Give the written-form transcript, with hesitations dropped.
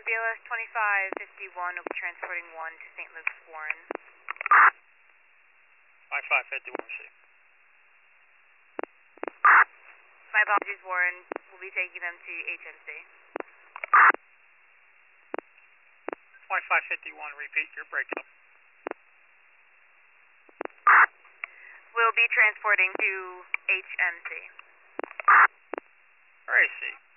BLS 2551 will be transporting 1 to St. Luke's Warren. 5551C. My apologies, Warren. We'll be taking them to HMC. 5551, repeat your breakup. We'll be transporting to HMC. Where is he?